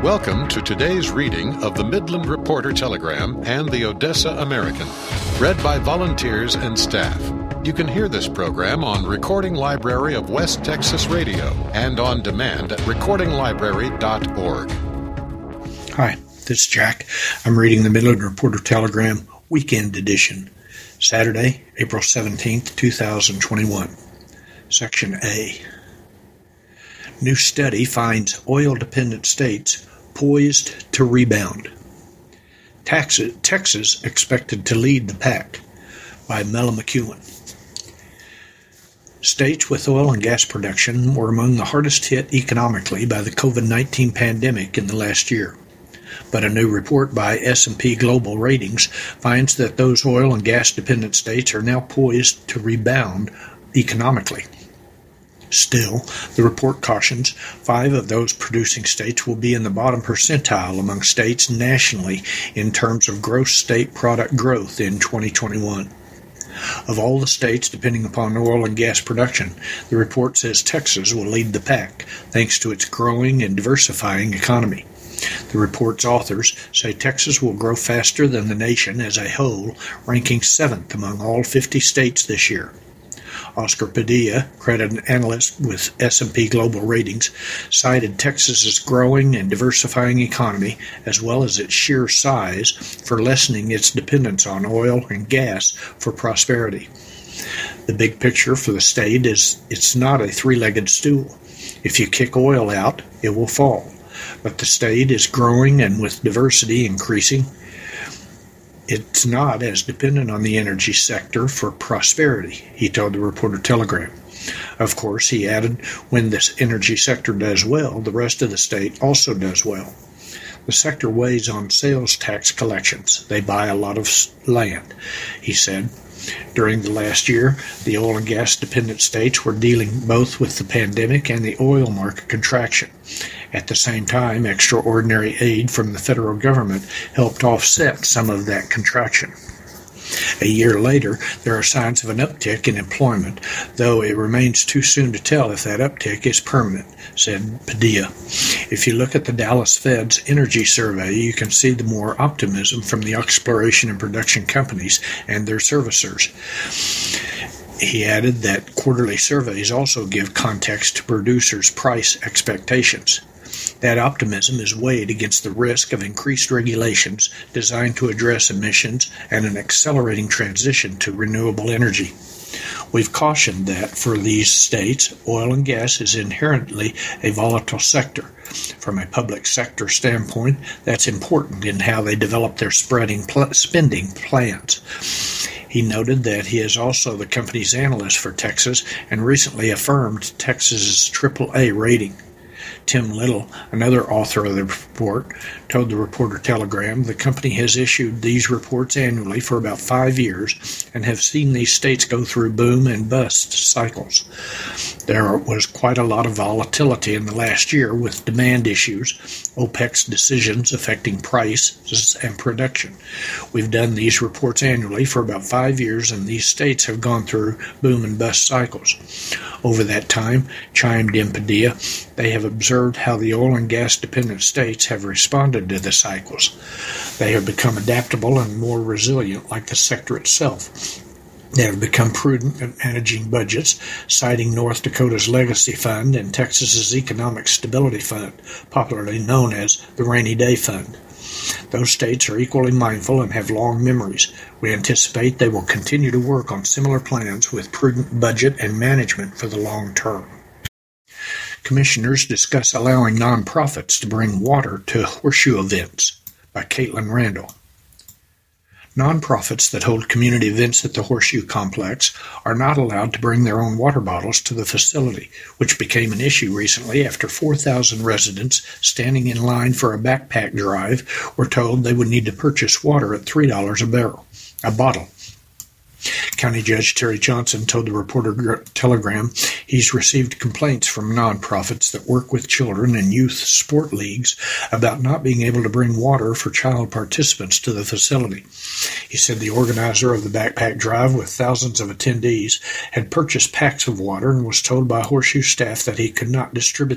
Welcome to today's reading of the Midland Reporter Telegram and the Odessa American, read by volunteers and staff. You can hear this program on Recording Library of West Texas Radio and on demand at recordinglibrary.org. Hi, this is Jack. I'm reading the Midland Reporter Telegram Weekend Edition, Saturday, April 17th, 2021. Section A. New study finds oil-dependent states poised to rebound. Texas expected to lead the pack, by Mella McEwen. States with oil and gas production were among the hardest hit economically by the COVID-19 pandemic in the last year. But a new report by S&P Global Ratings finds that those oil and gas-dependent states are now poised to rebound economically. Still, the report cautions 5 of those producing states will be in the bottom percentile among states nationally in terms of gross state product growth in 2021. Of all the states depending upon oil and gas production, the report says Texas will lead the pack thanks to its growing and diversifying economy. The report's authors say Texas will grow faster than the nation as a whole, ranking 7th among all 50 states this year. Oscar Padilla, credit analyst with S&P Global Ratings, cited Texas's growing and diversifying economy as well as its sheer size for lessening its dependence on oil and gas for prosperity. The big picture for the state is it's not a three-legged stool. If you kick oil out, it will fall. But the state is growing, and with diversity increasing, it's not as dependent on the energy sector for prosperity, he told the Reporter Telegram. Of course, he added, when this energy sector does well, the rest of the state also does well. The sector weighs on sales tax collections. They buy a lot of land, he said. During the last year, the oil and gas dependent states were dealing both with the pandemic and the oil market contraction. At the same time, extraordinary aid from the federal government helped offset some of that contraction. A year later, there are signs of an uptick in employment, though it remains too soon to tell if that uptick is permanent, said Padilla. If you look at the Dallas Fed's energy survey, you can see the more optimism from the exploration and production companies and their servicers. He added that quarterly surveys also give context to producers' price expectations. That optimism is weighed against the risk of increased regulations designed to address emissions and an accelerating transition to renewable energy. We've cautioned that for these states, oil and gas is inherently a volatile sector. From a public sector standpoint, that's important in how they develop their spending plans. He noted that he is also the company's analyst for Texas and recently affirmed Texas's AAA rating. Tim Little, another author of the report, told the Reporter Telegram the company has issued these reports annually for about 5 years and have seen these states go through boom and bust cycles. There was quite a lot of volatility in the last year with demand issues, OPEC's decisions affecting prices and production. We've done these reports annually for about 5 years, and these states have gone through boom and bust cycles. Over that time, chimed in Padilla, they have observed how the oil and gas dependent states have responded to the cycles. They have become adaptable and more resilient, like the sector itself. They have become prudent at managing budgets, citing North Dakota's Legacy Fund and Texas's Economic Stability Fund, popularly known as the Rainy Day Fund. Those states are equally mindful and have long memories. We anticipate they will continue to work on similar plans with prudent budget and management for the long term. Commissioners discuss allowing nonprofits to bring water to horseshoe events, by Caitlin Randall. Nonprofits that hold community events at the Horseshoe Complex are not allowed to bring their own water bottles to the facility, which became an issue recently after 4,000 residents standing in line for a backpack drive were told they would need to purchase water at $3 a bottle. County Judge Terry Johnson told the Reporter Telegram he's received complaints from nonprofits that work with children and youth sport leagues about not being able to bring water for child participants to the facility. He said the organizer of the backpack drive with thousands of attendees had purchased packs of water and was told by Horseshoe staff that he could not distribute them.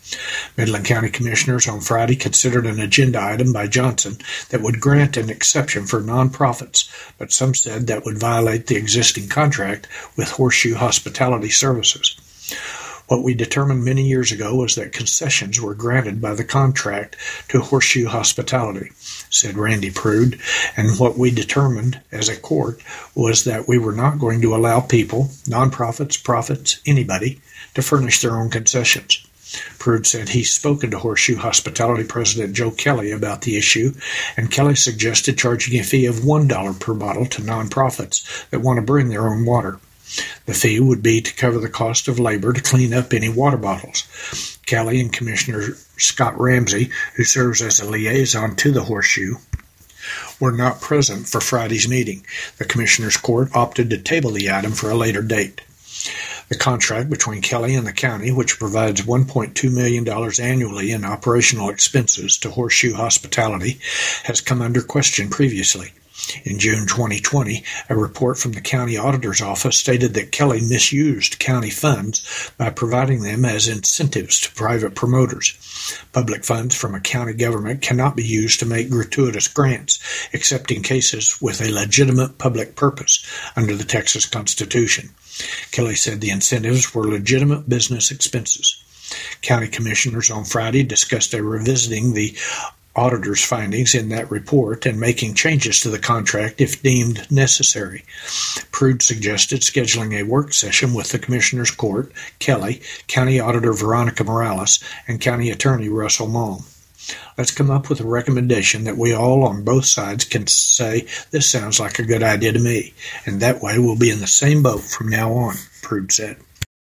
Midland County Commissioners on Friday considered an agenda item by Johnson that would grant an exception for nonprofits, but some said that would violate the existing contract with Horseshoe Hospitality Services. What we determined many years ago was that concessions were granted by the contract to Horseshoe Hospitality, said Randy Prude, and what we determined as a court was that we were not going to allow people, nonprofits, profits, anybody, to furnish their own concessions. Prude said he's spoken to Horseshoe Hospitality President Joe Kelly about the issue, and Kelly suggested charging a fee of $1 per bottle to nonprofits that want to bring their own water. The fee would be to cover the cost of labor to clean up any water bottles. Kelly and Commissioner Scott Ramsey, who serves as a liaison to the Horseshoe, were not present for Friday's meeting. The Commissioners' Court opted to table the item for a later date. The contract between Kelly and the county, which provides $1.2 million annually in operational expenses to Horseshoe Hospitality, has come under question previously. In June 2020, a report from the county auditor's office stated that Kelly misused county funds by providing them as incentives to private promoters. Public funds from a county government cannot be used to make gratuitous grants, except in cases with a legitimate public purpose under the Texas Constitution. Kelly said the incentives were legitimate business expenses. County commissioners on Friday discussed revisiting the auditor's findings in that report and making changes to the contract if deemed necessary. Prude suggested scheduling a work session with the Commissioners' Court, Kelly, County Auditor Veronica Morales, and County Attorney Russell Malm. Let's come up with a recommendation that we all on both sides can say, this sounds like a good idea to me, and that way we'll be in the same boat from now on, Prude said.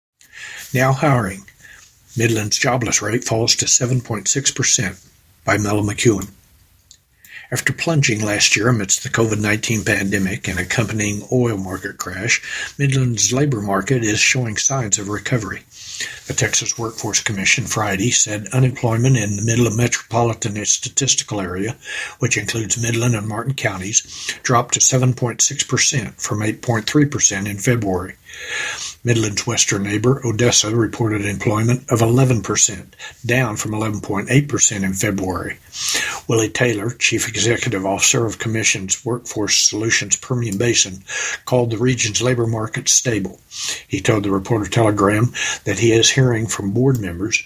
Now hiring. Midland's jobless rate falls to 7.6%. By Mel McEwen. After plunging last year amidst the COVID-19 pandemic and accompanying oil market crash, Midland's labor market is showing signs of recovery. The Texas Workforce Commission Friday said unemployment in the Midland metropolitan statistical area, which includes Midland and Martin counties, dropped to 7.6% from 8.3% in February. Midland's western neighbor, Odessa, reported employment of 11%, down from 11.8% in February. Willie Taylor, Chief Executive Officer of Commission's Workforce Solutions Permian Basin, called the region's labor market stable. He told the Reporter Telegram that he is hearing from board members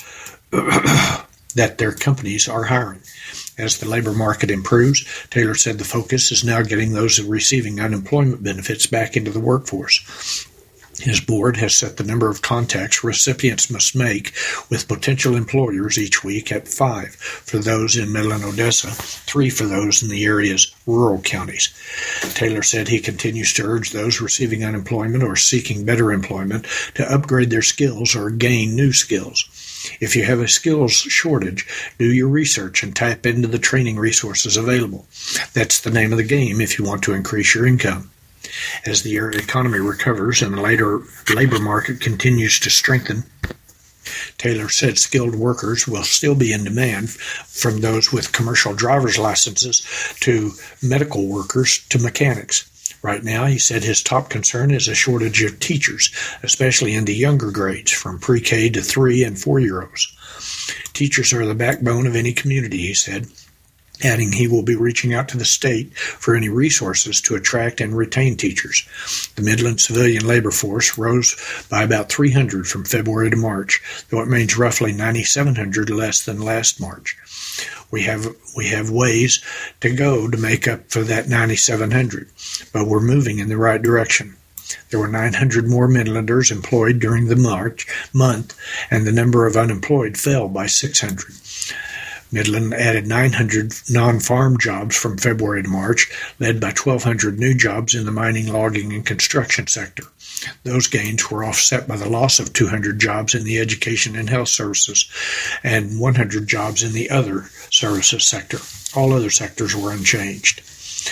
that their companies are hiring. As the labor market improves, Taylor said the focus is now getting those receiving unemployment benefits back into the workforce. His board has set the number of contacts recipients must make with potential employers each week at 5 for those in Midland, Odessa, 3 for those in the area's rural counties. Taylor said he continues to urge those receiving unemployment or seeking better employment to upgrade their skills or gain new skills. If you have a skills shortage, do your research and tap into the training resources available. That's the name of the game if you want to increase your income. As the area economy recovers and the labor market continues to strengthen, Taylor said skilled workers will still be in demand, from those with commercial driver's licenses to medical workers to mechanics. Right now, he said his top concern is a shortage of teachers, especially in the younger grades, from pre-K to 3- and 4-year-olds. Teachers are the backbone of any community, he said, adding he will be reaching out to the state for any resources to attract and retain teachers. The Midland civilian labor force rose by about 300 from February to March, though it remains roughly 9,700 less than last March. We have ways to go to make up for that 9,700, but we're moving in the right direction. There were 900 more Midlanders employed during the March month, and the number of unemployed fell by 600. Midland added 900 non-farm jobs from February to March, led by 1,200 new jobs in the mining, logging, and construction sector. Those gains were offset by the loss of 200 jobs in the education and health services and 100 jobs in the other services sector. All other sectors were unchanged.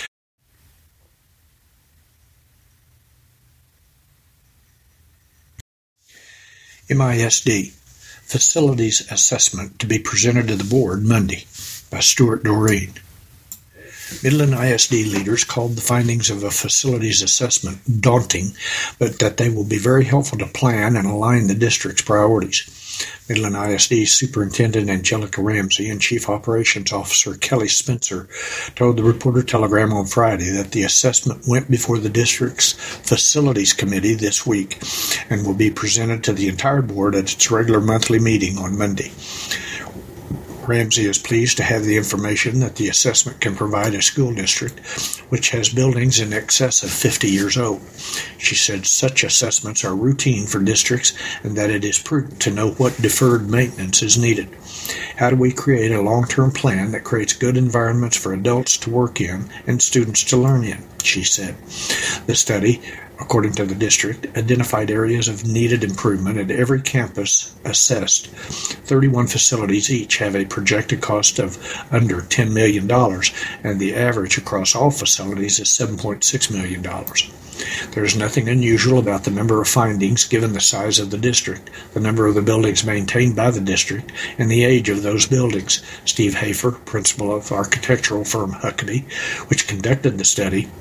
MISD Facilities Assessment to be presented to the board Monday by Stuart Doreen. Midland ISD leaders called the findings of a facilities assessment daunting, but that they will be very helpful to plan and align the district's priorities. Midland ISD Superintendent Angelica Ramsey and Chief Operations Officer Kelly Spencer told the Reporter-Telegram on Friday that the assessment went before the district's Facilities Committee this week and will be presented to the entire board at its regular monthly meeting on Monday. Ramsey is pleased to have the information that the assessment can provide a school district which has buildings in excess of 50 years old. She said such assessments are routine for districts and that it is prudent to know what deferred maintenance is needed. How do we create a long-term plan that creates good environments for adults to work in and students to learn in, she said. The study, according to the district, identified areas of needed improvement at every campus assessed. 31 facilities each have a projected cost of under $10 million, and the average across all facilities is $7.6 million. There is nothing unusual about the number of findings given the size of the district, the number of the buildings maintained by the district, and the age of those buildings. Steve Hafer, principal of architectural firm Huckabee, which conducted the study,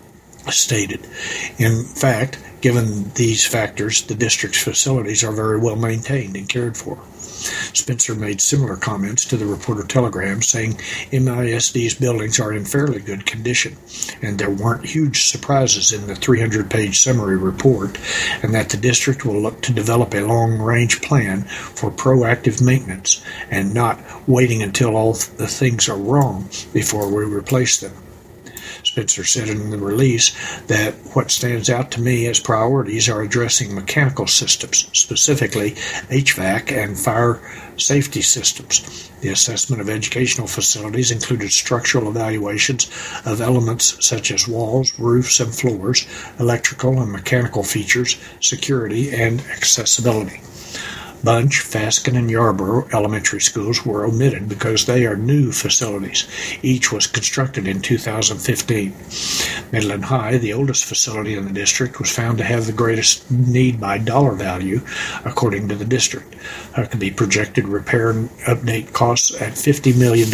stated. In fact, given these factors, the district's facilities are very well maintained and cared for. Spencer made similar comments to the Reporter-Telegram, saying MISD's buildings are in fairly good condition, and there weren't huge surprises in the 300-page summary report, and that the district will look to develop a long-range plan for proactive maintenance and not waiting until all the things are wrong before we replace them. Spencer said in the release that what stands out to me as priorities are addressing mechanical systems, specifically HVAC and fire safety systems. The assessment of educational facilities included structural evaluations of elements such as walls, roofs, and floors, electrical and mechanical features, security, and accessibility. Bunch, Fasken, and Yarborough elementary schools were omitted because they are new facilities. Each was constructed in 2015. Midland High, the oldest facility in the district, was found to have the greatest need by dollar value, according to the district. Huckabee projected repair and update costs at $50 million.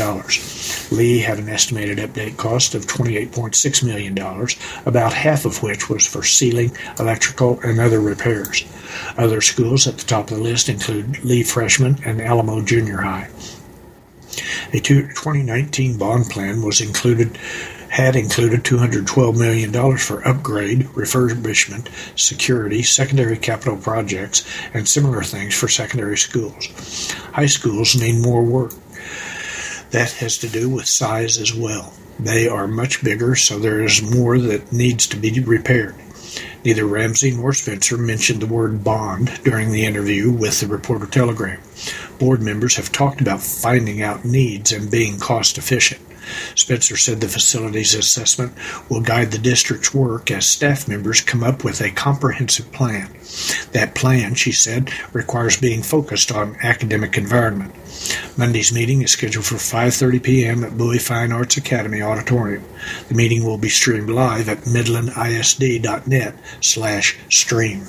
Lee had an estimated update cost of $28.6 million, about half of which was for ceiling, electrical, and other repairs. Other schools at the top of the list include Lee Freshman and Alamo Junior High. A 2019 bond plan had included $212 million for upgrade, refurbishment, security, secondary capital projects, and similar things for secondary schools. High schools need more work. That has to do with size as well. They are much bigger, so there is more that needs to be repaired. Neither Ramsey nor Spencer mentioned the word bond during the interview with the Reporter-Telegram. Board members have talked about finding out needs and being cost-efficient. Spencer said the facilities assessment will guide the district's work as staff members come up with a comprehensive plan. That plan, she said, requires being focused on academic environment. Monday's meeting is scheduled for 5:30 p.m. at Bowie Fine Arts Academy Auditorium. The meeting will be streamed live at midlandisd.net/stream.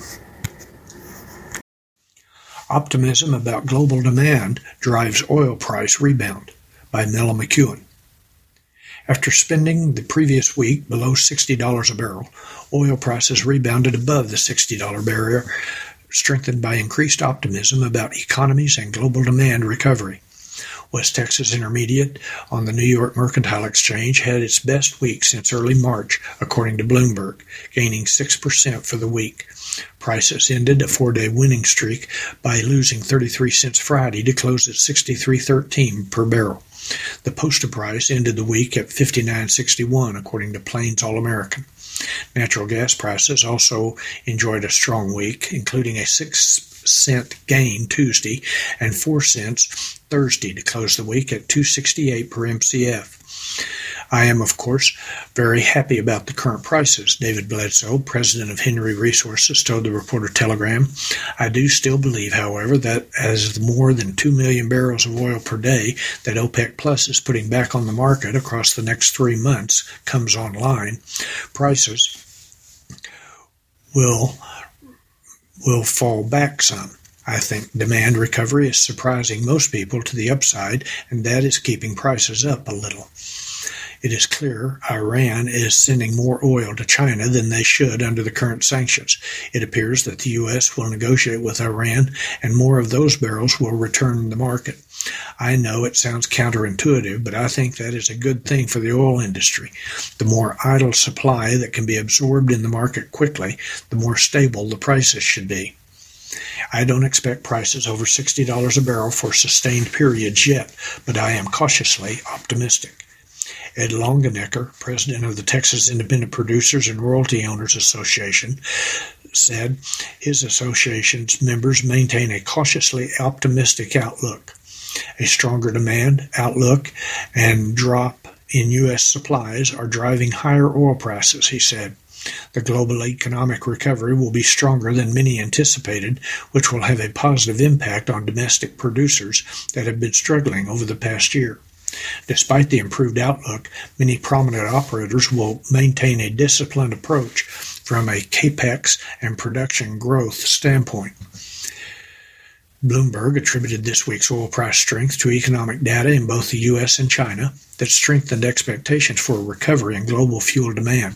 Optimism about global demand drives oil price rebound, by Mela McEwen. After spending the previous week below $60 a barrel, oil prices rebounded above the $60 barrier, strengthened by increased optimism about economies and global demand recovery. West Texas Intermediate on the New York Mercantile Exchange had its best week since early March, according to Bloomberg, gaining 6% for the week. Prices ended a 4-day winning streak by losing 33 cents Friday to close at $63.13 per barrel. The posted price ended the week at $59.61, according to Plains All-American. Natural gas prices also enjoyed a strong week, including a 6-cent gain Tuesday and 4 cents Thursday to close the week at $2.68 per MCF. I am, of course, very happy about the current prices, David Bledsoe, president of Henry Resources, told the Reporter-Telegram. I do still believe, however, that as more than 2 million barrels of oil per day that OPEC Plus is putting back on the market across the next 3 months comes online, prices will fall back some. I think demand recovery is surprising most people to the upside, and that is keeping prices up a little. It is clear Iran is sending more oil to China than they should under the current sanctions. It appears that the U.S. will negotiate with Iran, and more of those barrels will return to the market. I know it sounds counterintuitive, but I think that is a good thing for the oil industry. The more idle supply that can be absorbed in the market quickly, the more stable the prices should be. I don't expect prices over $60 a barrel for sustained periods yet, but I am cautiously optimistic. Ed Longenecker, president of the Texas Independent Producers and Royalty Owners Association, said his association's members maintain a cautiously optimistic outlook. A stronger demand outlook and drop in U.S. supplies are driving higher oil prices, he said. The global economic recovery will be stronger than many anticipated, which will have a positive impact on domestic producers that have been struggling over the past year. Despite the improved outlook, many prominent operators will maintain a disciplined approach from a capex and production growth standpoint. Bloomberg attributed this week's oil price strength to economic data in both the U.S. and China that strengthened expectations for a recovery in global fuel demand.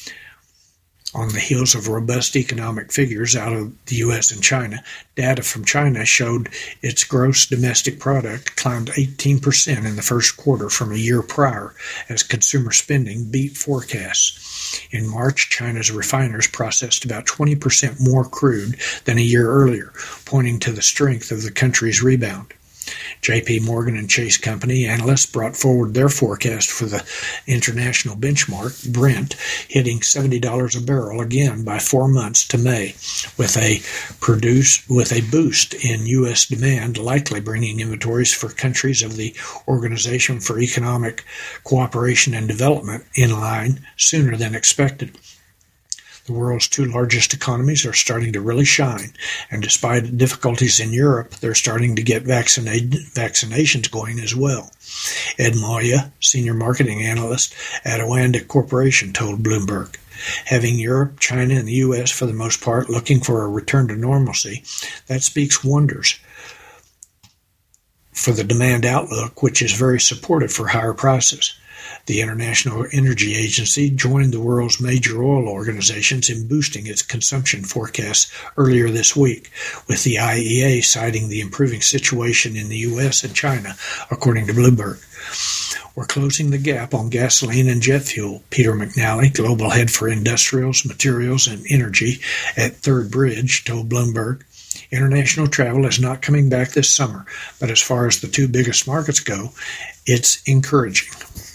On the heels of robust economic figures out of the U.S. and China, data from China showed its gross domestic product climbed 18% in the first quarter from a year prior as consumer spending beat forecasts. In March, China's refiners processed about 20% more crude than a year earlier, pointing to the strength of the country's rebound. J.P. Morgan and Chase Company analysts brought forward their forecast for the international benchmark, Brent, hitting $70 a barrel again by 4 months to May, with a boost in U.S. demand likely bringing inventories for countries of the Organization for Economic Cooperation and Development in line sooner than expected. The world's two largest economies are starting to really shine, and despite difficulties in Europe, they're starting to get vaccinations going as well. Ed Moya, senior marketing analyst at Oanda Corporation, told Bloomberg. Having Europe, China, and the U.S. for the most part looking for a return to normalcy, that speaks wonders for the demand outlook, which is very supportive for higher prices. The International Energy Agency joined the world's major oil organizations in boosting its consumption forecasts earlier this week, with the IEA citing the improving situation in the U.S. and China, according to Bloomberg. We're closing the gap on gasoline and jet fuel, Peter McNally, global head for industrials, materials, and energy at Third Bridge, told Bloomberg. International travel is not coming back this summer, but as far as the two biggest markets go, it's encouraging.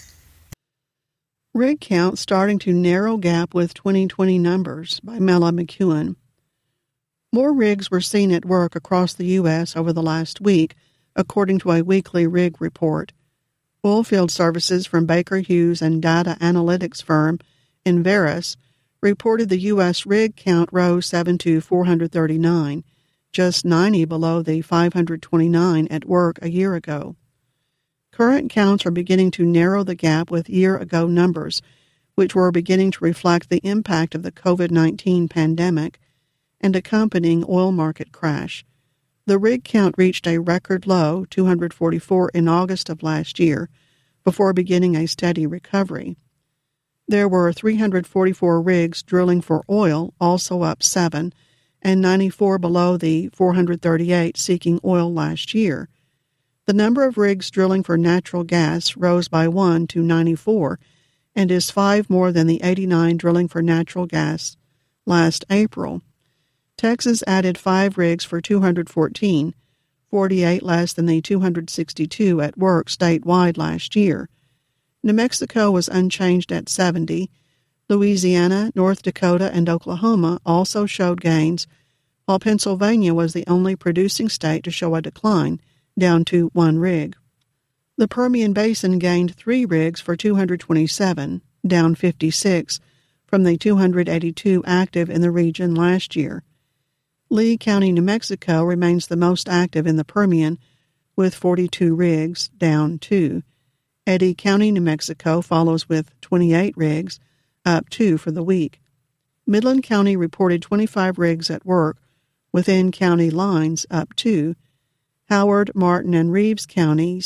Rig count starting to narrow gap with 2020 numbers by Mela McEwen. More rigs were seen at work across the U.S. over the last week, according to a weekly rig report. Oilfield services from Baker Hughes and data analytics firm Enverus reported the U.S. rig count rose 7 to 439, just 90 below the 529 at work a year ago. Current counts are beginning to narrow the gap with year-ago numbers, which were beginning to reflect the impact of the COVID-19 pandemic and accompanying oil market crash. The rig count reached a record low, 244 in August of last year, before beginning a steady recovery. There were 344 rigs drilling for oil, also up 7, and 94 below the 438 seeking oil last year. The number of rigs drilling for natural gas rose by 1 to 94 and is 5 more than the 89 drilling for natural gas last April. Texas added 5 rigs for 214, 48 less than the 262 at work statewide last year. New Mexico was unchanged at 70. Louisiana, North Dakota, and Oklahoma also showed gains, while Pennsylvania was the only producing state to show a decline, down to 1 rig. The Permian Basin gained 3 rigs for 227, down 56, from the 282 active in the region last year. Lee County, New Mexico remains the most active in the Permian, with 42 rigs, down 2. Eddy County, New Mexico follows with 28 rigs, up 2 for the week. Midland County reported 25 rigs at work, within county lines, up 2. Howard, Martin, and Reeves counties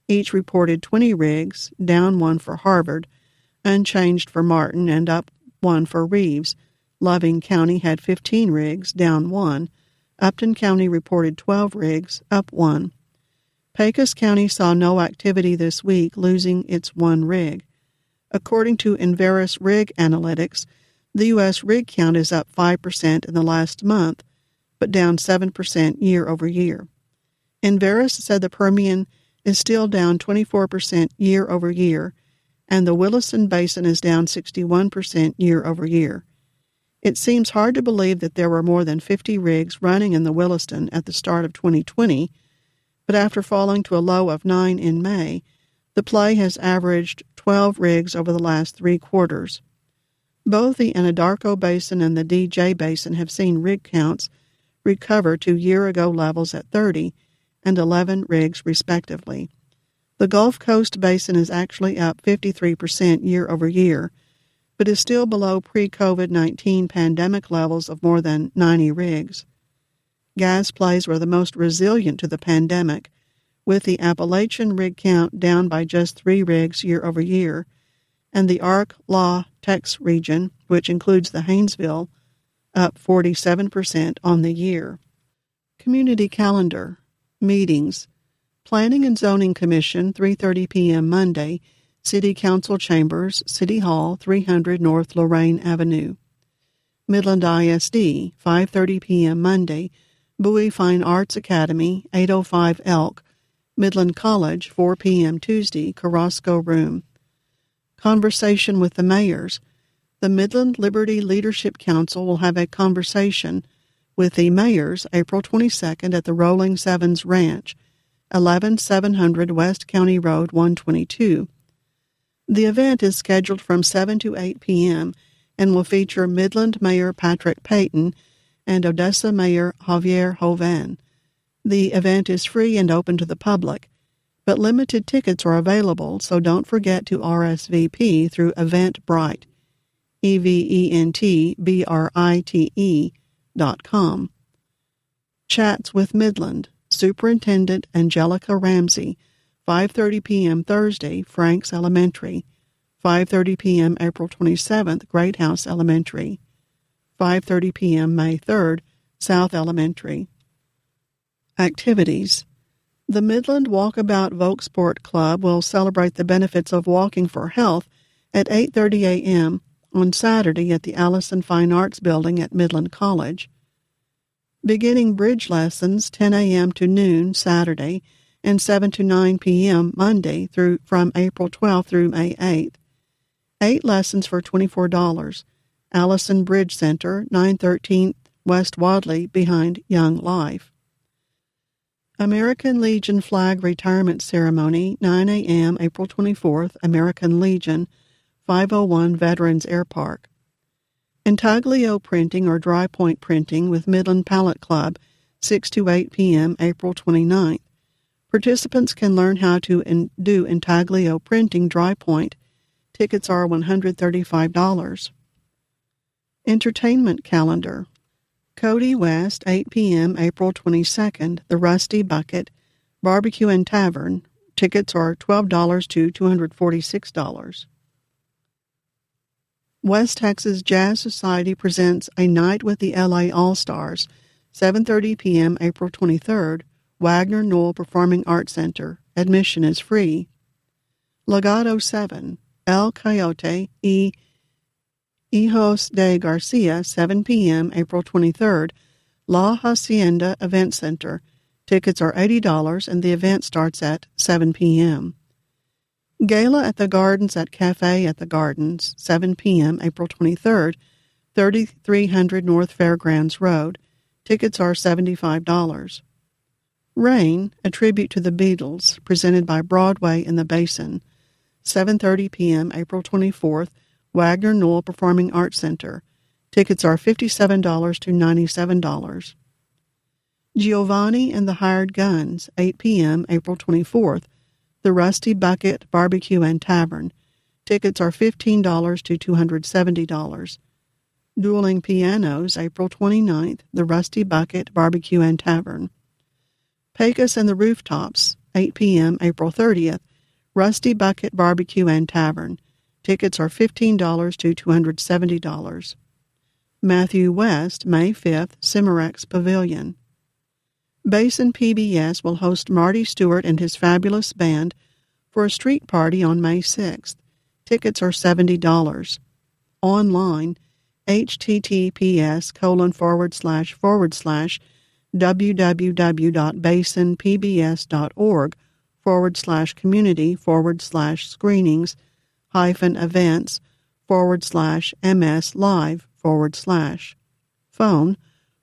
Each reported 20 rigs, down 1 for Harvard, unchanged for Martin, and up 1 for Reeves. Loving County had 15 rigs, down 1. Upton County reported 12 rigs, up 1. Pecos County saw no activity this week, losing its 1 rig. According to Enverus Rig Analytics, the U.S. rig count is up 5% in the last month, but down 7% year over year. Enverus said the Permian is still down 24% year over year, and the Williston Basin is down 61% year over year. It seems hard to believe that there were more than 50 rigs running in the Williston at the start of 2020, but after falling to a low of 9 in May, the play has averaged 12 rigs over the last 3 quarters. Both the Anadarko Basin and the DJ Basin have seen rig counts recover to year-ago levels at 30 and 11 rigs respectively. The Gulf Coast Basin is actually up 53% year over year, but is still below pre-COVID-19 pandemic levels of more than 90 rigs. Gas plays were the most resilient to the pandemic, with the Appalachian rig count down by just 3 rigs year over year, and the Ark-La-Tex region, which includes the Haynesville, up 47% on the year. Community calendar. Meetings. Planning and Zoning Commission, 3:30 p.m. Monday, City Council Chambers, City Hall, 300 North Lorraine Avenue. Midland ISD, 5:30 p.m. Monday, Bowie Fine Arts Academy, 805 Elk. Midland College, 4 p.m. Tuesday, Carrasco Room. Conversation with the mayors. The Midland Liberty Leadership Council will have a conversation with the mayors April 22nd at the Rolling Sevens Ranch, 11700 West County Road 122. The event is scheduled from 7 to 8 p.m. and will feature Midland Mayor Patrick Payton and Odessa Mayor Javier Jovan. The event is free and open to the public, but limited tickets are available, so don't forget to RSVP through Eventbrite, eventbrite.com. Chats with Midland. Superintendent Angelica Ramsey, 5:30 p.m. Thursday, Franks Elementary, 5:30 p.m. April 27th, Great House Elementary, 5:30 p.m. May 3rd, South Elementary. Activities. The Midland Walkabout Volksport Club will celebrate the benefits of walking for health at 8:30 a.m. on Saturday at the Allison Fine Arts Building at Midland College. Beginning bridge lessons 10 a.m. to noon Saturday and 7 to 9 p.m. Monday from April 12th through May 8th. 8 lessons for $24. Allison Bridge Center, 913 West Wadley, behind Young Life. American Legion Flag Retirement Ceremony, 9 a.m. April 24th, American Legion, 501 Veterans Air Park. Intaglio printing or dry point printing with Midland Palette Club, 6 to 8 p.m. April 29th. Participants can learn how to do intaglio printing dry point. Tickets are $135. Entertainment calendar. Cody West, 8 p.m. April 22nd, The Rusty Bucket, Barbecue and Tavern. Tickets are $12 to $246. West Texas Jazz Society presents A Night with the L.A. All-Stars, 7:30 p.m. April 23rd, Wagner Knoll Performing Arts Center. Admission is free. Legato 7, El Coyote y Hijos de Garcia, 7 p.m. April 23rd, La Hacienda Event Center. Tickets are $80 and the event starts at 7 p.m. Gala at the Gardens at Cafe at the Gardens, 7 p.m. April 23rd, 3300 North Fairgrounds Road. Tickets are $75. Rain, a tribute to the Beatles, presented by Broadway in the Basin, 7:30 p.m. April 24th, Wagner Knoll Performing Arts Center. Tickets are $57 to $97. Giovanni and the Hired Guns, 8 p.m. April 24th, The Rusty Bucket Barbecue and Tavern. Tickets are $15 to $270. Dueling Pianos, April 29th, The Rusty Bucket Barbecue and Tavern. Pecos and the Rooftops, 8 p.m. April 30th, Rusty Bucket Barbecue and Tavern. Tickets are $15 to $270. Matthew West, May 5th, Cimarex Pavilion. Basin PBS will host Marty Stewart and his fabulous band for a street party on May 6th. Tickets are $70. Online, https://www.basinpbs.org/community/screenings/ms-live/. Phone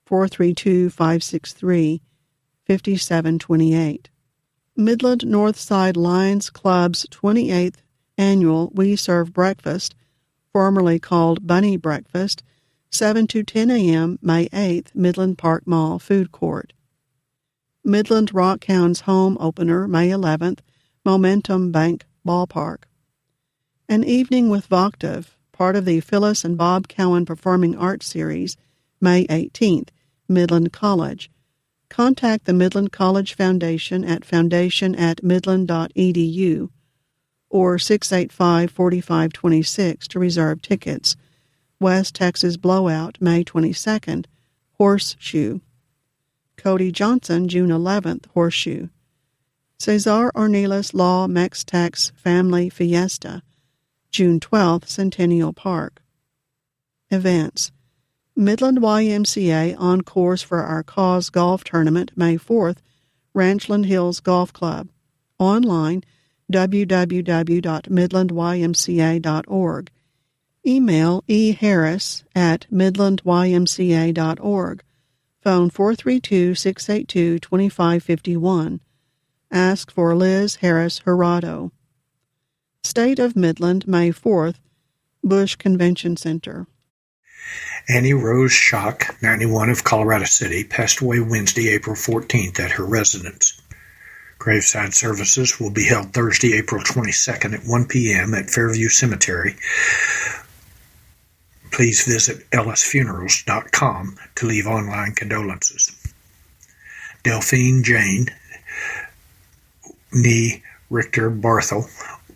432-563-5728. Midland Northside Lions Club's 28th Annual We Serve Breakfast, formerly called Bunny Breakfast, 7 to 10 a.m., May 8th, Midland Park Mall Food Court. Midland Rockhounds Home Opener, May 11th, Momentum Bank Ballpark. An Evening with Voctave, part of the Phyllis and Bob Cowan Performing Arts Series, May 18th, Midland College. Contact the Midland College Foundation at foundation@midland.edu or 685-4526 to reserve tickets. West Texas Blowout, May 22nd, Horseshoe. Cody Johnson, June 11th, Horseshoe. Cesar Ornelas Law Mex Tex Family Fiesta, June 12th, Centennial Park. Events. Midland YMCA on course for Our Cause Golf Tournament, May 4th, Ranchland Hills Golf Club. Online, www.midlandymca.org. Email eharris@midlandymca.org. Phone 432-682-2551. Ask for Liz Harris Hirado. State of Midland, May 4th, Bush Convention Center. Annie Rose Schock, 91, of Colorado City, passed away Wednesday, April 14th at her residence. Graveside services will be held Thursday, April 22nd at 1 p.m. at Fairview Cemetery. Please visit ellisfunerals.com to leave online condolences. Delphine Jane Nee Richter Barthel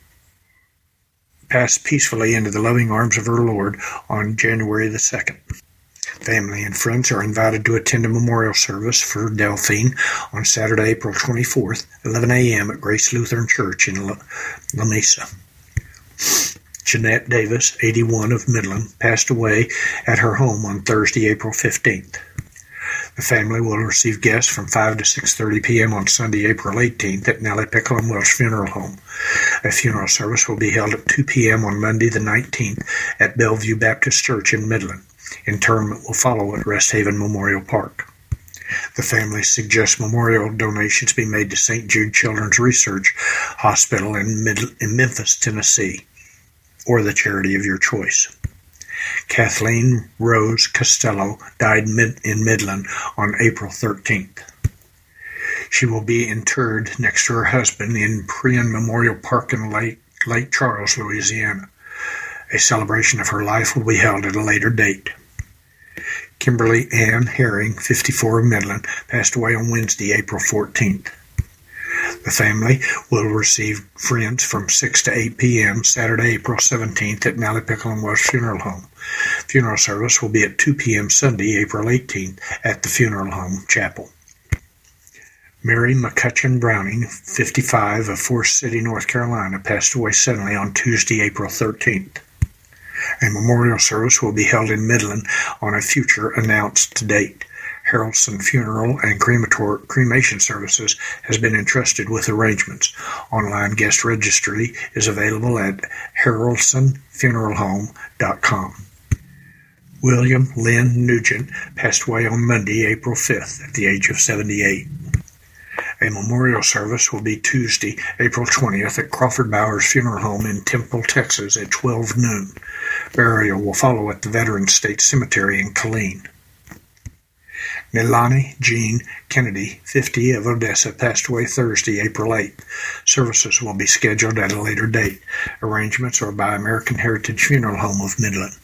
passed peacefully into the loving arms of her Lord on January the 2nd. Family and friends are invited to attend a memorial service for Delphine on Saturday, April 24th, 11 a.m. at Grace Lutheran Church in La Mesa. Jeanette Davis, 81, of Midland, passed away at her home on Thursday, April 15th. The family will receive guests from 5 to 6:30 p.m. on Sunday, April 18th at Nellie Pickle and Welch Funeral Home. A funeral service will be held at 2 p.m. on Monday the 19th at Bellevue Baptist Church in Midland. Interment will follow at Rest Haven Memorial Park. The family suggests memorial donations be made to St. Jude Children's Research Hospital in Memphis, Tennessee, or the charity of your choice. Kathleen Rose Costello died in Midland on April 13th. She will be interred next to her husband in Prien Memorial Park in Lake Charles, Louisiana. A celebration of her life will be held at a later date. Kimberly Ann Herring, 54, of Midland, passed away on Wednesday, April 14th. The family will receive friends from 6 to 8 p.m. Saturday, April 17th at Nellie Pickle and Welch Funeral Home. Funeral service will be at 2 p.m. Sunday, April 18th at the Funeral Home Chapel. Mary McCutcheon Browning, 55, of Forest City, North Carolina, passed away suddenly on Tuesday, April 13th. A memorial service will be held in Midland on a future announced date. Harrelson Funeral and Cremation Services has been entrusted with arrangements. Online guest registry is available at harrelsonfuneralhome.com. William Lynn Nugent passed away on Monday, April 5th, at the age of 78. A memorial service will be Tuesday, April 20th at Crawford Bowers Funeral Home in Temple, Texas at 12 noon. Burial will follow at the Veterans State Cemetery in Killeen. Nilani Jean Kennedy, 50, of Odessa, passed away Thursday, April 8th. Services will be scheduled at a later date. Arrangements are by American Heritage Funeral Home of Midland.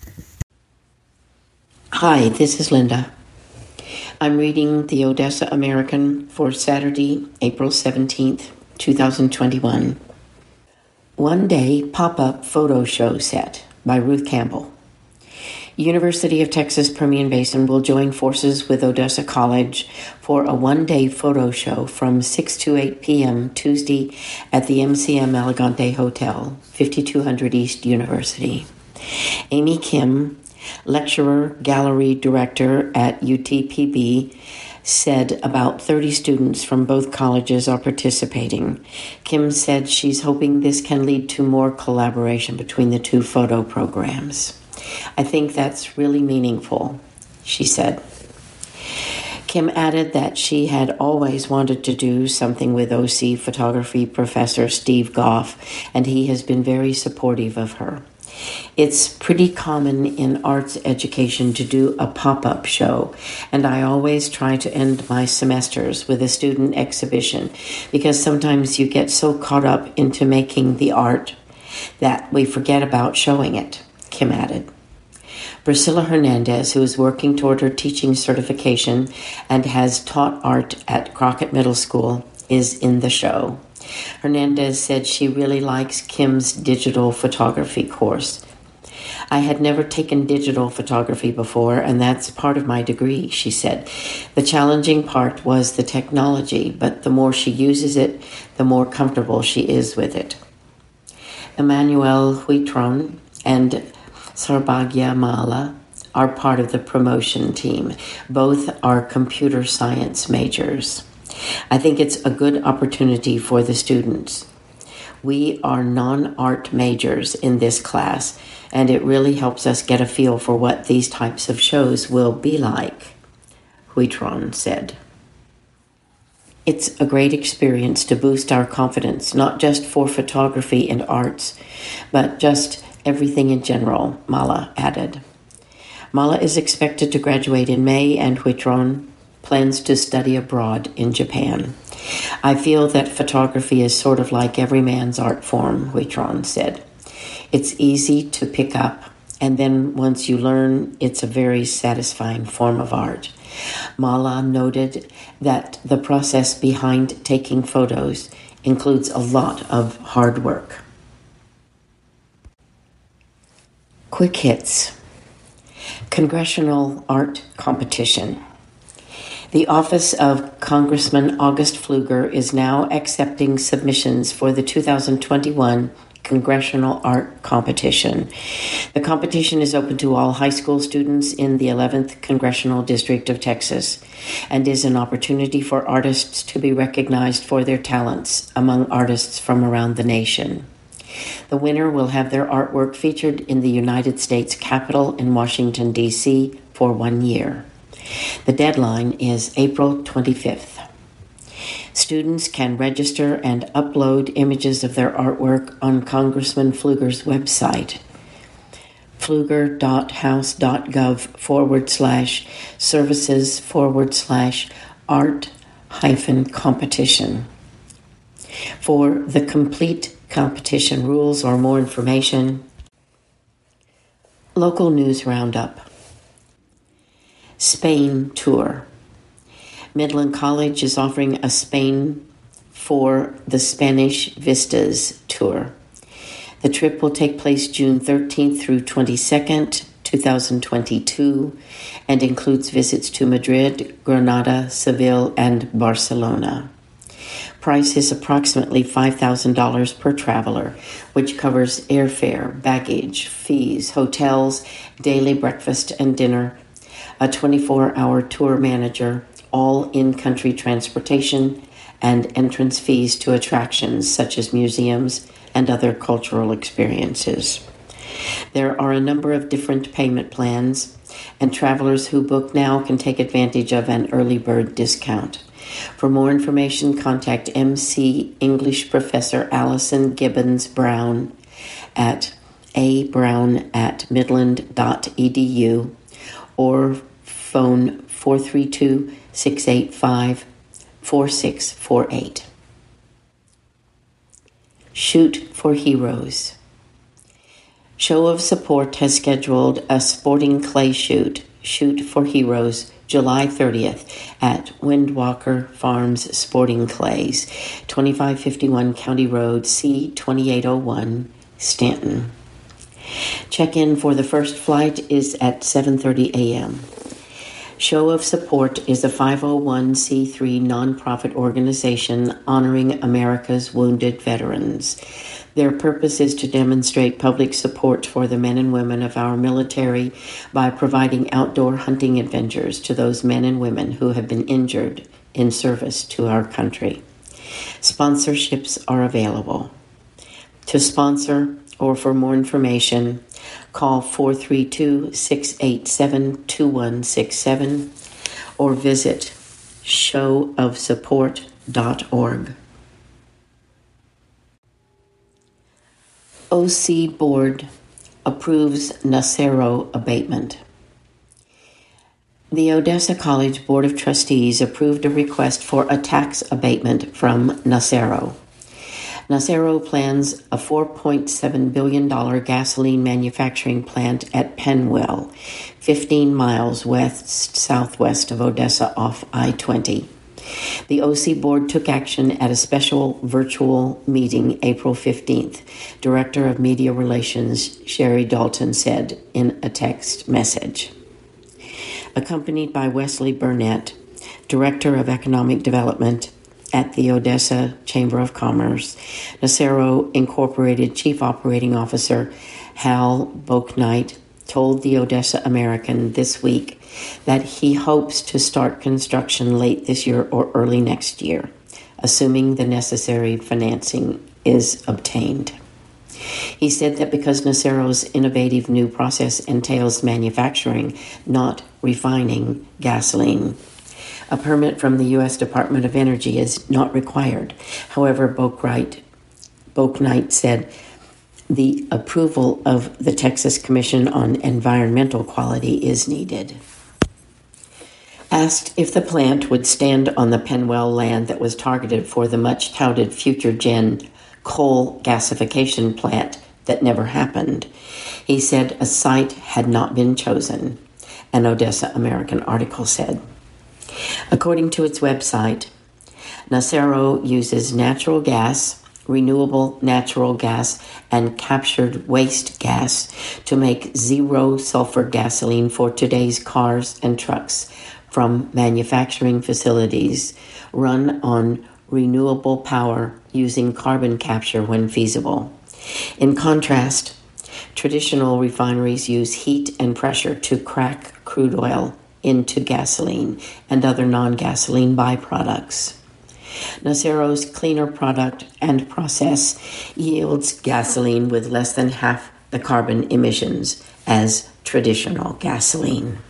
Hi, this is Linda. I'm reading the Odessa American for Saturday, April 17th, 2021. One Day Pop-Up Photo Show Set by Ruth Campbell. University of Texas Permian Basin will join forces with Odessa College for a one-day photo show from 6 to 8 p.m. Tuesday at the MCM Elegante Hotel, 5200 East University. Amy Kim, lecturer, gallery director at UTPB, said about 30 students from both colleges are participating. Kim said she's hoping this can lead to more collaboration between the two photo programs. I think that's really meaningful, she said. Kim added that she had always wanted to do something with OC photography professor Steve Goff, and he has been very supportive of her. It's pretty common in arts education to do a pop-up show, and I always try to end my semesters with a student exhibition because sometimes you get so caught up into making the art that we forget about showing it, Kim added. Priscilla Hernandez, who is working toward her teaching certification and has taught art at Crockett Middle School, is in the show. Hernandez said she really likes Kim's digital photography course. I had never taken digital photography before, and that's part of my degree, she said. The challenging part was the technology, but the more she uses it, the more comfortable she is with it. Emmanuel Huitron and Sarbagya Mala are part of the promotion team. Both are computer science majors. I think it's a good opportunity for the students. We are non-art majors in this class, and it really helps us get a feel for what these types of shows will be like, Huitron said. It's a great experience to boost our confidence, not just for photography and arts, but just everything in general, Mala added. Mala is expected to graduate in May, and Huitron plans to study abroad in Japan. I feel that photography is sort of like every man's art form, Huitron said. It's easy to pick up, and then once you learn, it's a very satisfying form of art. Mala noted that the process behind taking photos includes a lot of hard work. Quick hits. Congressional Art Competition. The office of Congressman August Pfluger is now accepting submissions for the 2021 Congressional Art Competition. The competition is open to all high school students in the 11th Congressional District of Texas and is an opportunity for artists to be recognized for their talents among artists from around the nation. The winner will have their artwork featured in the United States Capitol in Washington, D.C. for 1 year. The deadline is April 25th. Students can register and upload images of their artwork on Congressman Pfluger's website, pfluger.house.gov/services/art-competition. For the complete competition rules or more information, local news roundup. Spain tour. Midland College is offering a Spain for the Spanish Vistas tour. The trip will take place June 13th through 22nd, 2022, and includes visits to Madrid, Granada, Seville, and Barcelona. Price is approximately $5,000 per traveler, which covers airfare, baggage, fees, hotels, daily breakfast and dinner, a 24-hour tour manager, all in-country transportation, and entrance fees to attractions such as museums and other cultural experiences. There are a number of different payment plans, and travelers who book now can take advantage of an early bird discount. For more information, contact MC English Professor Allison Gibbons Brown at abrown@midland.edu or phone 432-685-4648. Shoot for Heroes. Show of Support has scheduled a sporting clay shoot Shoot for Heroes, July 30th at Windwalker Farms Sporting Clays, 2551 County Road, C2801, Stanton. Check-in for the first flight is at 7:30 a.m. Show of Support is a 501c3 nonprofit organization honoring America's wounded veterans. Their purpose is to demonstrate public support for the men and women of our military by providing outdoor hunting adventures to those men and women who have been injured in service to our country. Sponsorships are available. To sponsor or for more information, call 432-687-2167 or visit showofsupport.org. OC Board approves Nacero abatement. The Odessa College Board of Trustees approved a request for a tax abatement from Nacero. Nacero plans a $4.7 billion gasoline manufacturing plant at Penwell, 15 miles west-southwest of Odessa off I-20. The OC Board took action at a special virtual meeting April 15th. Director of Media Relations Sherry Dalton said in a text message. Accompanied by Wesley Burnett, Director of Economic Development at the Odessa Chamber of Commerce, Nacero Incorporated Chief Operating Officer Hal Bouknight told the Odessa American this week that he hopes to start construction late this year or early next year, assuming the necessary financing is obtained. He said that because Nacero's innovative new process entails manufacturing, not refining, gasoline, a permit from the U.S. Department of Energy is not required. However, Bouknight said the approval of the Texas Commission on Environmental Quality is needed. Asked if the plant would stand on the Penwell land that was targeted for the much-touted future-gen coal gasification plant that never happened, he said a site had not been chosen, an Odessa American article said. According to its website, Nacero uses natural gas, renewable natural gas, and captured waste gas to make zero-sulfur gasoline for today's cars and trucks from manufacturing facilities run on renewable power using carbon capture when feasible. In contrast, traditional refineries use heat and pressure to crack crude oil into gasoline and other non-gasoline byproducts. Nacero's cleaner product and process yields gasoline with less than half the carbon emissions as traditional gasoline.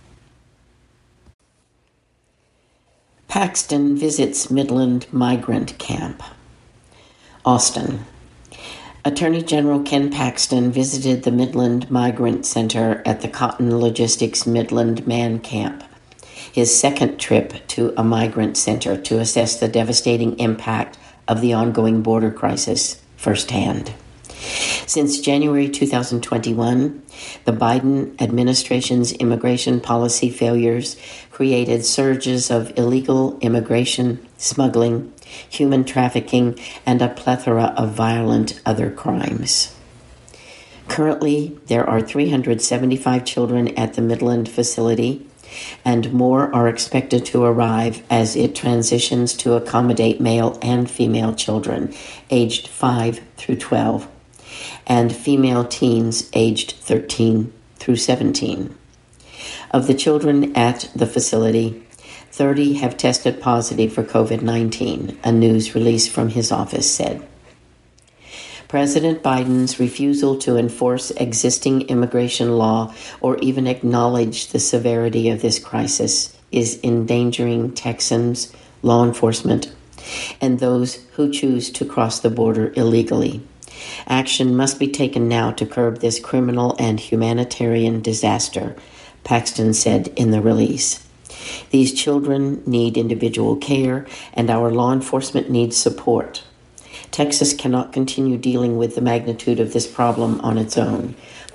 Paxton visits Midland migrant camp. Austin. Attorney General Ken Paxton visited the Midland Migrant Center at the Cotton Logistics Midland Man Camp, his second trip to a migrant center to assess the devastating impact of the ongoing border crisis firsthand. Since January 2021, the Biden administration's immigration policy failures created surges of illegal immigration, smuggling, human trafficking, and a plethora of violent other crimes. Currently, there are 375 children at the Midland facility, and more are expected to arrive as it transitions to accommodate male and female children aged 5 through 12, and female teens aged 13 through 17. Of the children at the facility, 30 have tested positive for COVID-19, a news release from his office said. President Biden's refusal to enforce existing immigration law or even acknowledge the severity of this crisis is endangering Texans, law enforcement, and those who choose to cross the border illegally. Action must be taken now to curb this criminal and humanitarian disaster, Paxton said in the release. These children need individual care, and our law enforcement needs support. Texas cannot continue dealing with the magnitude of this problem on its own.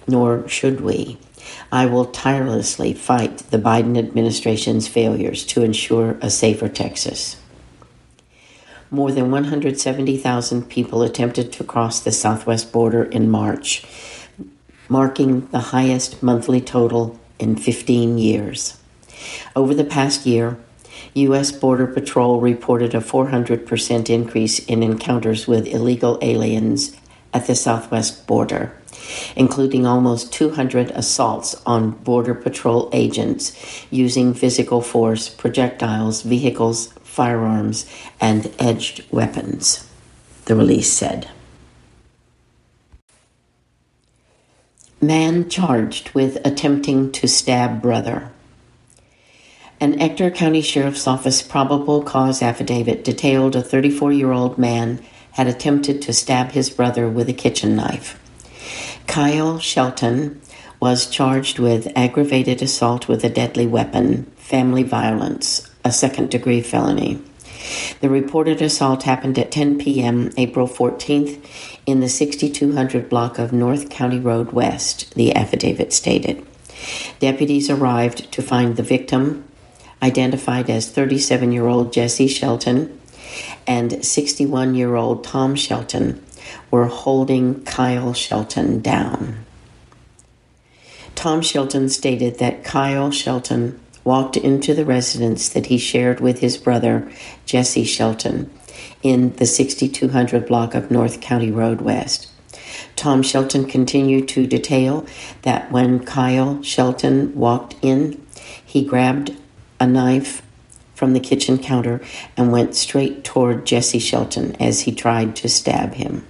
nor should we. I will tirelessly fight the Biden administration's failures to ensure a safer Texas. More than 170,000 people attempted to cross the southwest border in March, marking the highest monthly total in 15 years. Over the past year, U.S. Border Patrol reported a 400% increase in encounters with illegal aliens at the southwest border, including almost 200 assaults on Border Patrol agents using physical force, projectiles, vehicles, firearms, and edged weapons, the release said. Man charged with attempting to stab brother. An Ector County Sheriff's Office probable cause affidavit detailed a 34-year-old man had attempted to stab his brother with a kitchen knife. Kyle Shelton was charged with aggravated assault with a deadly weapon, family violence, a second-degree felony. The reported assault happened at 10 p.m. April 14th in the 6200 block of North County Road West, the affidavit stated. Deputies arrived to find the victim, identified as 37-year-old Jesse Shelton and 61-year-old Tom Shelton, were holding Kyle Shelton down. Tom Shelton stated that Kyle Shelton walked into the residence that he shared with his brother, Jesse Shelton, in the 6200 block of North County Road West. Tom Shelton continued to detail that when Kyle Shelton walked in, he grabbed a knife from the kitchen counter and went straight toward Jesse Shelton as he tried to stab him.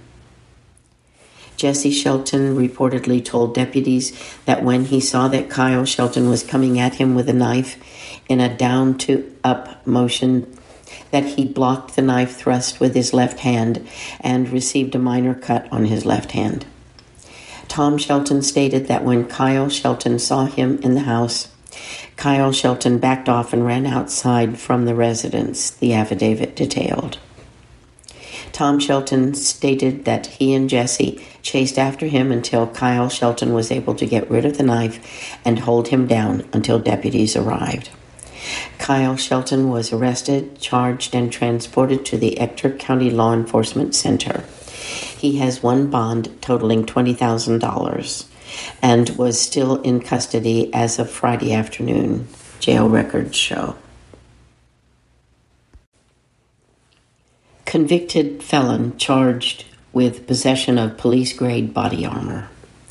Jesse Shelton reportedly told deputies that when he saw that Kyle Shelton was coming at him with a knife in a down-to-up motion, that he blocked the knife thrust with his left hand and received a minor cut on his left hand. Tom Shelton stated that when Kyle Shelton saw him in the house, Kyle Shelton backed off and ran outside from the residence, the affidavit detailed. Tom Shelton stated that he and Jesse chased after him until Kyle Shelton was able to get rid of the knife and hold him down until deputies arrived. Kyle Shelton was arrested, charged, and transported to the Ector County Law Enforcement Center. He has one bond totaling $20,000 and was still in custody as of Friday afternoon, jail records show. Convicted felon charged with possession of police-grade body armor.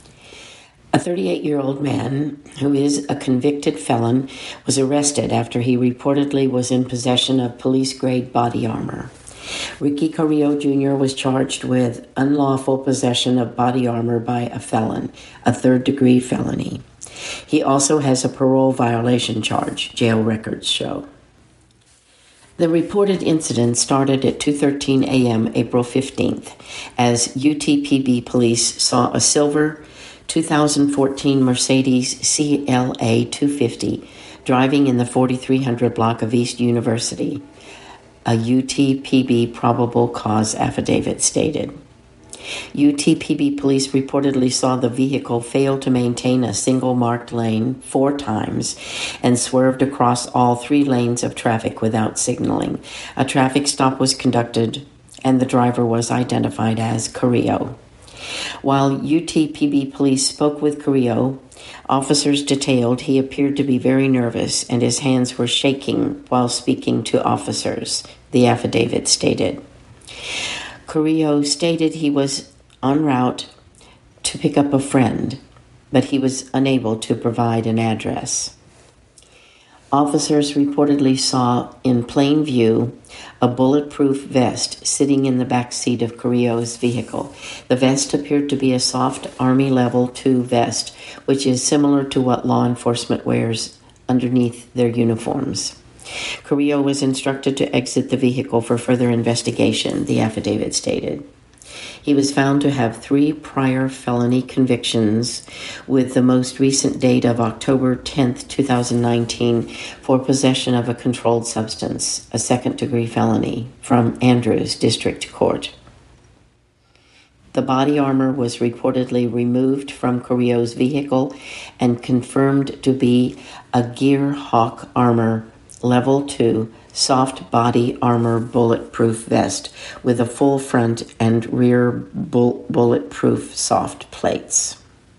A 38-year-old man who is a convicted felon was arrested after he reportedly was in possession of police-grade body armor. Ricky Carrillo Jr. was charged with unlawful possession of body armor by a felon, a third-degree felony. He also has a parole violation charge, jail records show. The reported incident started at 2:13 a.m. April 15th as UTPB police saw a silver 2014 Mercedes CLA 250 driving in the 4300 block of East University, a UTPB probable cause affidavit stated. UTPB police reportedly saw the vehicle fail to maintain a single marked lane 4 times and swerved across all 3 lanes of traffic without signaling. A traffic stop was conducted and the driver was identified as Carrillo. While UTPB police spoke with Carrillo, officers detailed he appeared to be very nervous and his hands were shaking while speaking to officers, the affidavit stated. Carrillo stated he was en route to pick up a friend, but he was unable to provide an address. Officers reportedly saw in plain view a bulletproof vest sitting in the back seat of Carrillo's vehicle. The vest appeared to be a soft Army Level 2 vest, which is similar to what law enforcement wears underneath their uniforms. Carrillo was instructed to exit the vehicle for further investigation, the affidavit stated. He was found to have 3 prior felony convictions, with the most recent date of October 10, 2019, for possession of a controlled substance, a second-degree felony, from Andrews District Court. The body armor was reportedly removed from Carrillo's vehicle and confirmed to be a Gearhawk Armor Level 2 soft body armor bulletproof vest with a full front and rear bulletproof soft plates.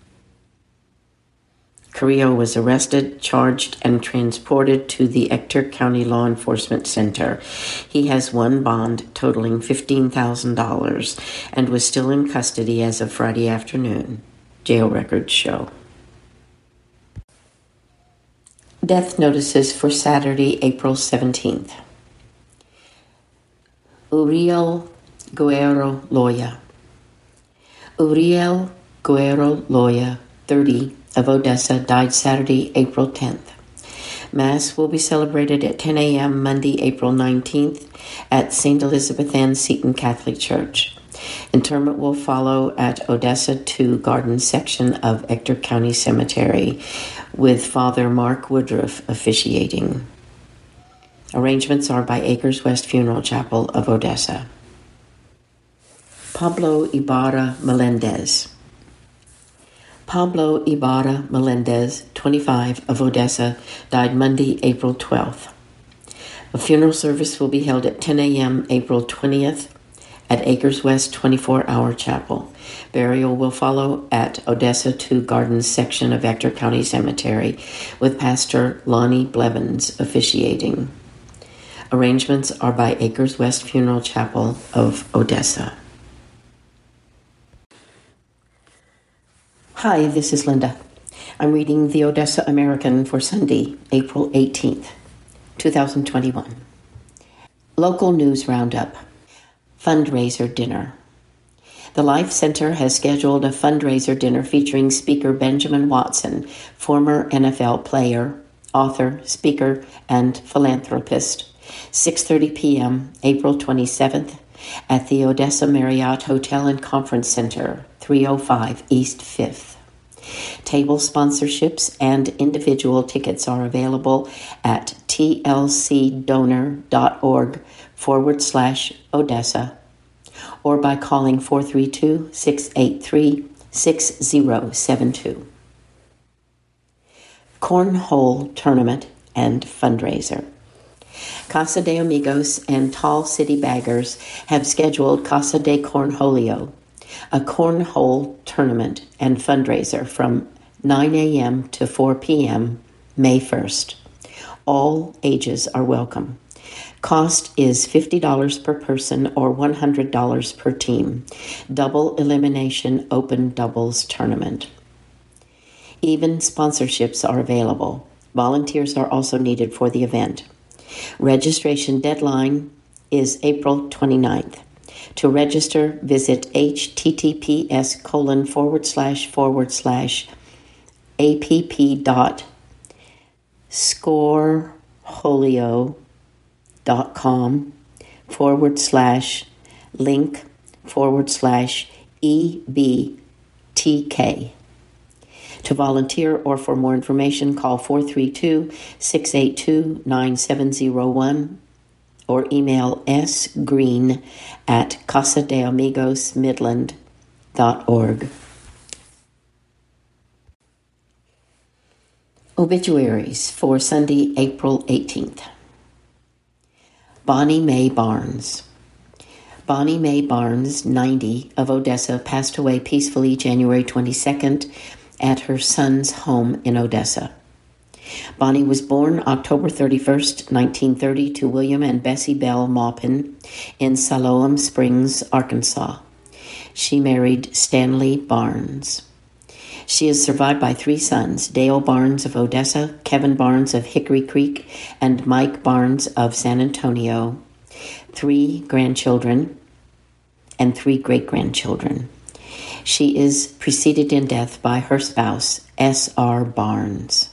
Carrillo was arrested, charged, and transported to the Ector County Law Enforcement Center. He has one bond totaling $15,000 and was still in custody as of Friday afternoon, jail records show. Death notices for Saturday, April 17th. Uriel Guerrero Loya. Uriel Guerrero Loya, 30, of Odessa, died Saturday, April 10th. Mass will be celebrated at 10 a.m. Monday, April 19th at St. Elizabeth Ann Seton Catholic Church. Interment will follow at Odessa 2 Garden section of Ector County Cemetery, with Father Mark Woodruff officiating. Arrangements are by Acres West Funeral Chapel of Odessa. Pablo Ibarra Melendez. Pablo Ibarra Melendez, 25, of Odessa, died Monday, April 12th. A funeral service will be held at 10 a.m. April 20th at Acres West 24-hour chapel. Burial will follow at Odessa 2 Gardens section of Ector County Cemetery, with Pastor Lonnie Blevins officiating. Arrangements are by Acres West Funeral Chapel of Odessa. Hi, this is Linda. I'm reading the Odessa American for Sunday, April 18th, 2021. Local News Roundup. Fundraiser Dinner. The Life Center has scheduled a fundraiser dinner featuring Speaker Benjamin Watson, former NFL player, author, speaker, and philanthropist. 6:30 p.m., April 27th, at the Odessa Marriott Hotel and Conference Center, 305 East 5th. Table sponsorships and individual tickets are available at tlcdonor.org/Odessa or by calling 432-683-6072. Cornhole Tournament and Fundraiser. Casa de Amigos and Tall City Baggers have scheduled Casa de Cornholio, a cornhole tournament and fundraiser from 9 a.m. to 4 p.m. May 1st. All ages are welcome. Cost is $50 per person or $100 per team. Double elimination open doubles tournament. Even sponsorships are available. Volunteers are also needed for the event. Registration deadline is April 29th. To register, visit https://app.scoreholio.com/link/EBTK. To volunteer or for more information, call 432-682-9701 or email sgreen@casadeamigosmidland.org. Obituaries for Sunday, April 18th. Bonnie Mae Barnes. Bonnie Mae Barnes, 90, of Odessa, passed away peacefully January 22nd at her son's home in Odessa. Bonnie was born October 31st, 1930, to William and Bessie Bell Maupin in Siloam Springs, Arkansas. She married Stanley Barnes. She is survived by 3 sons, Dale Barnes of Odessa, Kevin Barnes of Hickory Creek, and Mike Barnes of San Antonio, 3 grandchildren, and 3 great-grandchildren. She is preceded in death by her spouse, S.R. Barnes.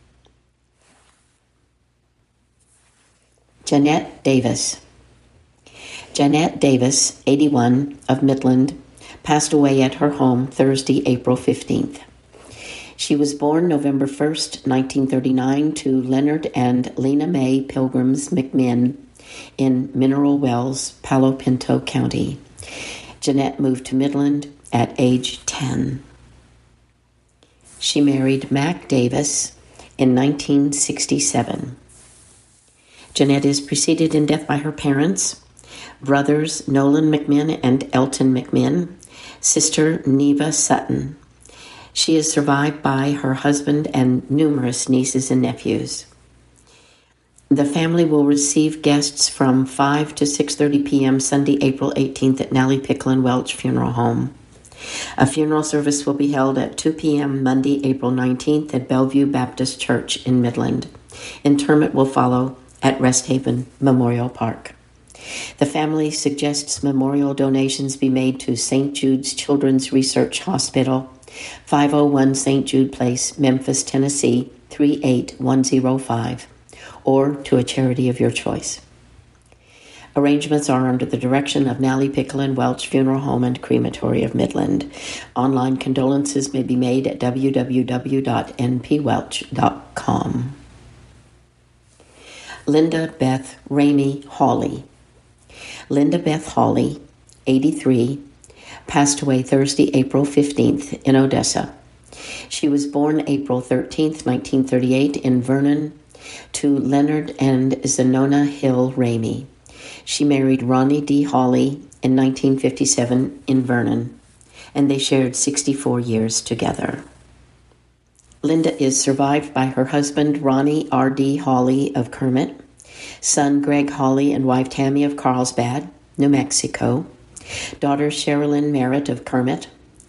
Jeanette Davis. Jeanette Davis, 81, of Midland, passed away at her home Thursday, April 15th. She was born November 1st, 1939, to Leonard and Lena Mae Pilgrims McMinn in Mineral Wells, Palo Pinto County. Jeanette moved to Midland at age 10. She married Mac Davis in 1967. Jeanette is preceded in death by her parents, brothers Nolan McMinn and Elton McMinn, sister Neva Sutton. She is survived by her husband and numerous nieces and nephews. The family will receive guests from 5 to 6:30 p.m. Sunday, April 18th at Nally Pickle and Welch Funeral Home. A funeral service will be held at 2 p.m. Monday, April 19th at Bellevue Baptist Church in Midland. Interment will follow at Rest Haven Memorial Park. The family suggests memorial donations be made to St. Jude's Children's Research Hospital, 501 St. Jude Place, Memphis, Tennessee, 38105, or to a charity of your choice. Arrangements are under the direction of Nally Pickle and Welch Funeral Home and Crematory of Midland. Online condolences may be made at www.npwelch.com. Linda Beth Ramey Hawley. Linda Beth Hawley, 83, passed away Thursday, April 15th in Odessa. She was born April 13th, 1938 in Vernon to Leonard and Zenona Hill Ramey. She married Ronnie D. Hawley in 1957 in Vernon, and they shared 64 years together. Linda is survived by her husband, Ronnie R.D. Hawley of Kermit, son Greg Hawley and wife Tammy of Carlsbad, New Mexico, daughter Sherilyn Merritt of Kermit,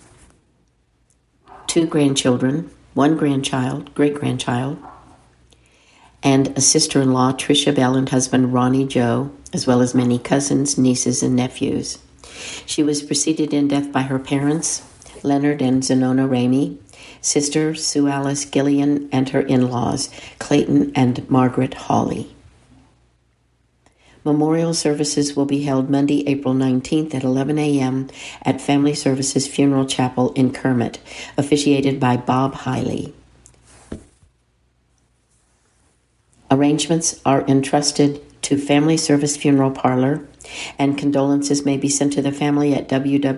2 grandchildren, 1 grandchild, great-grandchild, and a sister-in-law, Tricia Bell, and husband Ronnie Joe, as well as many cousins, nieces, and nephews. She was preceded in death by her parents, Leonard and Zenona Ramey, sister Sue Alice Gillian, and her in-laws, Clayton and Margaret Hawley. Memorial services will be held Monday, April 19th at 11 a.m. at Family Services Funeral Chapel in Kermit, officiated by Bob Hiley. Arrangements are entrusted to Family Service Funeral Parlor, and condolences may be sent to the family at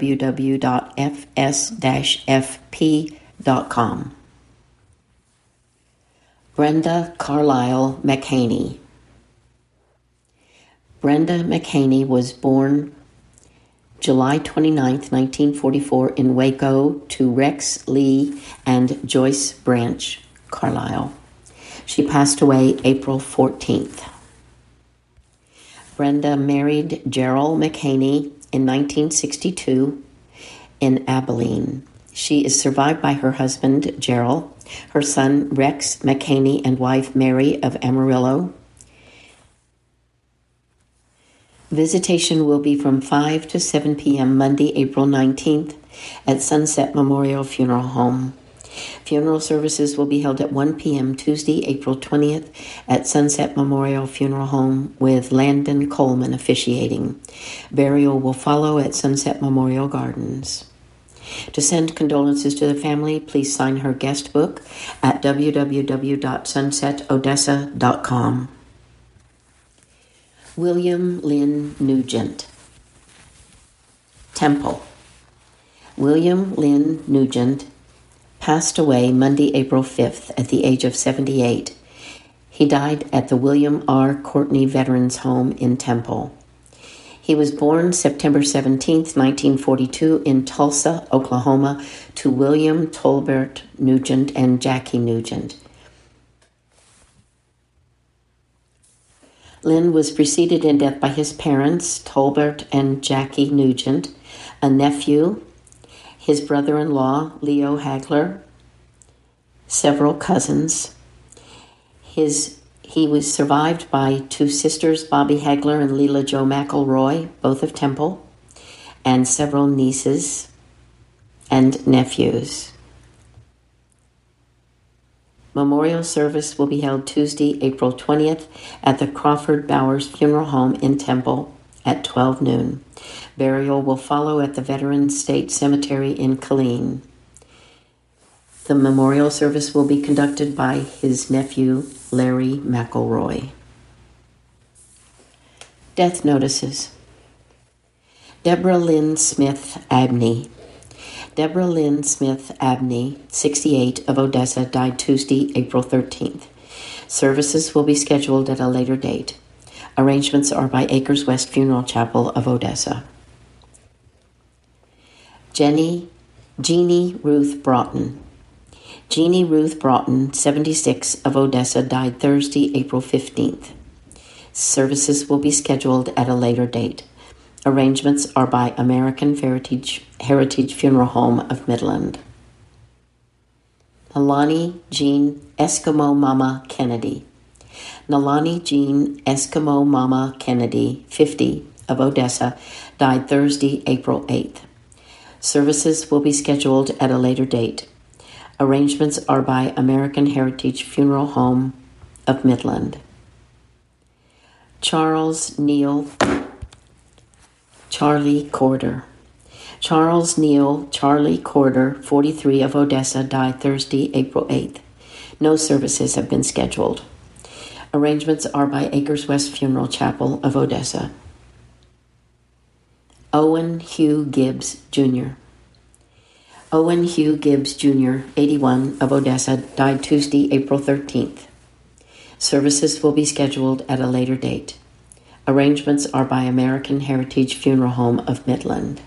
www.fs-fp.com. Brenda Carlisle McHaney. Brenda McHaney was born July 29, 1944 in Waco to Rex Lee and Joyce Branch Carlisle. She passed away April 14th. Brenda married Gerald McHaney in 1962 in Abilene. She is survived by her husband, Gerald, her son, Rex McHaney, and wife, Mary of Amarillo. Visitation will be from 5 to 7 p.m. Monday, April 19th at Sunset Memorial Funeral Home. Funeral services will be held at 1 p.m. Tuesday, April 20th at Sunset Memorial Funeral Home with Landon Coleman officiating. Burial will follow at Sunset Memorial Gardens. To send condolences to the family, please sign her guest book at www.sunsetodessa.com. William Lynn Nugent. Temple. William Lynn Nugent passed away Monday, April 5th at the age of 78. He died at the William R. Courtney Veterans Home in Temple. He was born September 17, 1942 in Tulsa, Oklahoma, to William Tolbert Nugent and Jackie Nugent. Lynn was preceded in death by his parents, Tolbert and Jackie Nugent, a nephew, his brother-in-law, Leo Hagler, several cousins. He was survived by 2 sisters, Bobby Hagler and Leela Jo McElroy, both of Temple, and several nieces and nephews. Memorial service will be held Tuesday, April 20th at the Crawford Bowers Funeral Home in Temple at 12 noon. Burial will follow at the Veterans State Cemetery in Killeen. The memorial service will be conducted by his nephew, Larry McElroy. Death notices. Deborah Lynn Smith Abney. Deborah Lynn Smith Abney, 68, of Odessa, died Tuesday, April 13th. Services will be scheduled at a later date. Arrangements are by Acres West Funeral Chapel of Odessa. Jeannie Ruth Broughton. Jeannie Ruth Broughton, 76, of Odessa, died Thursday, April 15th. Services will be scheduled at a later date. Arrangements are by American Heritage Funeral Home of Midland. Nalani Jean Eskimo Mama Kennedy. Nalani Jean Eskimo Mama Kennedy, 50, of Odessa, died Thursday, April 8th. Services will be scheduled at a later date. Arrangements are by American Heritage Funeral Home of Midland. Charlie Corder. Charles Neal Charlie Corder, 43, of Odessa, died Thursday, April 8th. No services have been scheduled. Arrangements are by Acres West Funeral Chapel of Odessa. Owen Hugh Gibbs, Jr. Owen Hugh Gibbs, Jr., 81, of Odessa, died Tuesday, April 13th. Services will be scheduled at a later date. Arrangements are by American Heritage Funeral Home of Midland.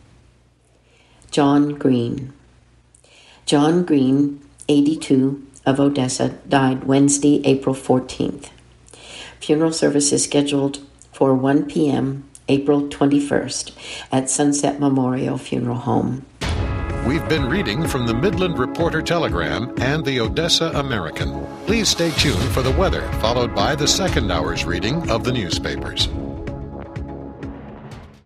John Green. John Green, 82, of Odessa, died Wednesday, April 14th. Funeral service is scheduled for 1 p.m., April 21st, at Sunset Memorial Funeral Home. We've been reading from the Midland Reporter Telegram and the Odessa American. Please stay tuned for the weather, followed by the second hour's reading of the newspapers.